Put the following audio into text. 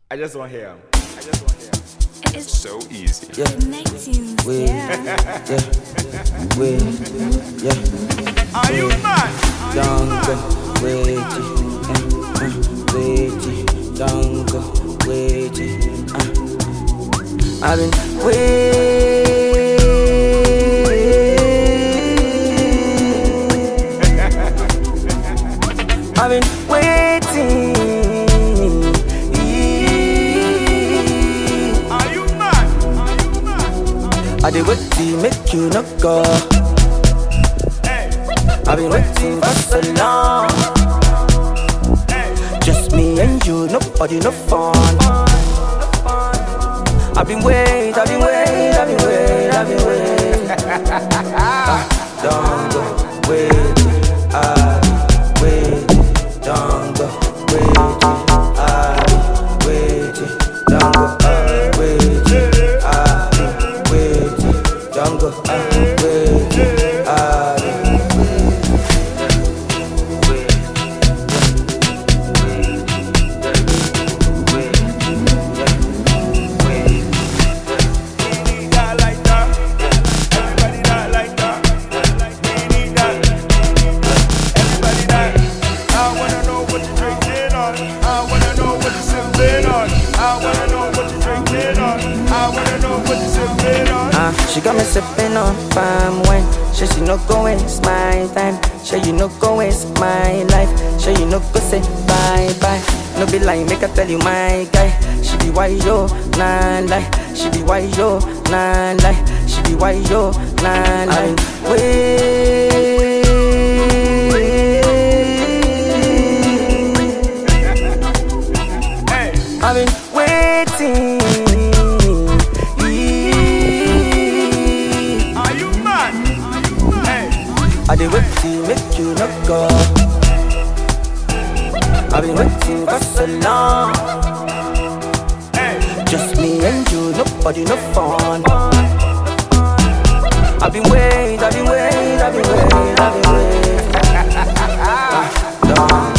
I just want to hear him. It's So easy. the Neptunes, yeah. Are you mad? Don't go, wait, don't go, wait. I've been waiting. Are you mad? I did wait to make you not go. Hey, I've been waiting for so long. hey. Just me and you, nobody, no fun. I've been waiting. Don't go, wait. I've been waiting. Don't go, wait. I've been waiting. Don't go, waiting. I've been waiting. Don't go, waiting. I've been Need that like that. Everybody that like that. We need that. Everybody that. I wanna know what you're drinking on. I wanna know what you're sipping on. I wanna know what you're drinking on. I wanna know what you're sipping on. She got me sipping on palm wine. She no go waste my time. She you no go waste my life. She you no go say bye bye. No be lying, make I tell you my guy. She be why yo, nah lie. She be why yo, nah lie. She be why yo, nah lie. Hey, I've been waiting. are you mad? Hey, I did wait to make you not go. I've been waiting for so long. hey. Just me and you, nobody, no fun. I've been waiting. Don't